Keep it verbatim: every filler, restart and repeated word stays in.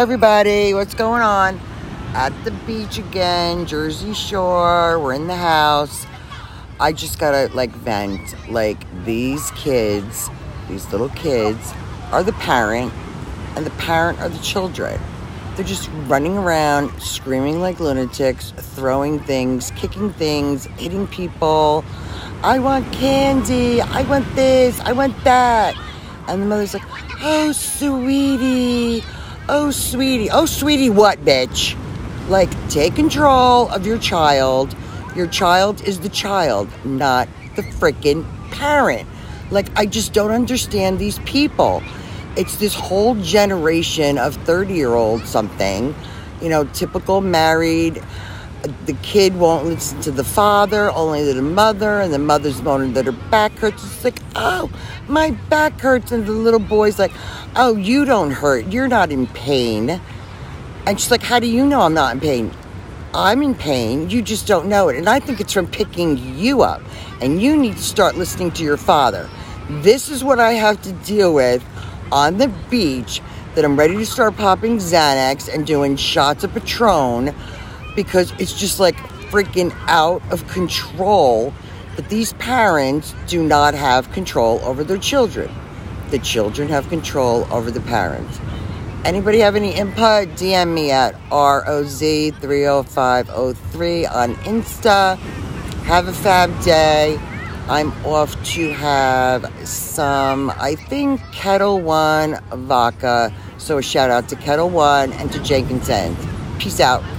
everybody, what's going on? At the beach again, Jersey Shore, we're in the house. I just gotta like vent. Like, these kids, these little kids are the parent, and the parent are the children. They're just running around, screaming like lunatics, throwing things, kicking things, hitting people. I want candy, I want this, I want that. And the mother's like, oh, sweetie, oh, sweetie, oh, sweetie, what, bitch? Like, take control of your child. Your child is the child, not the freaking parent. Like, I just don't understand these people. It's this whole generation of thirty-year-old something, you know, typical married. The kid won't listen to the father, only to the mother, and the mother's moaning that her back hurts. It's like, oh, my back hurts. And the little boy's like, oh, you don't hurt. You're not in pain. And she's like, how do you know I'm not in pain? I'm in pain. You just don't know it. And I think it's from picking you up. And you need to start listening to your father. This is what I have to deal with on the beach, that I'm ready to start popping Xanax and doing shots of Patron, because it's just like freaking out of control that these parents do not have control over their children. The children have control over the parents. Anybody have any input? D M me at R O Z three oh five oh three on Insta. Have a fab day. I'm off to have some, I think, Kettle One vodka. So a shout out to Kettle One and to Jenkinson. Peace out.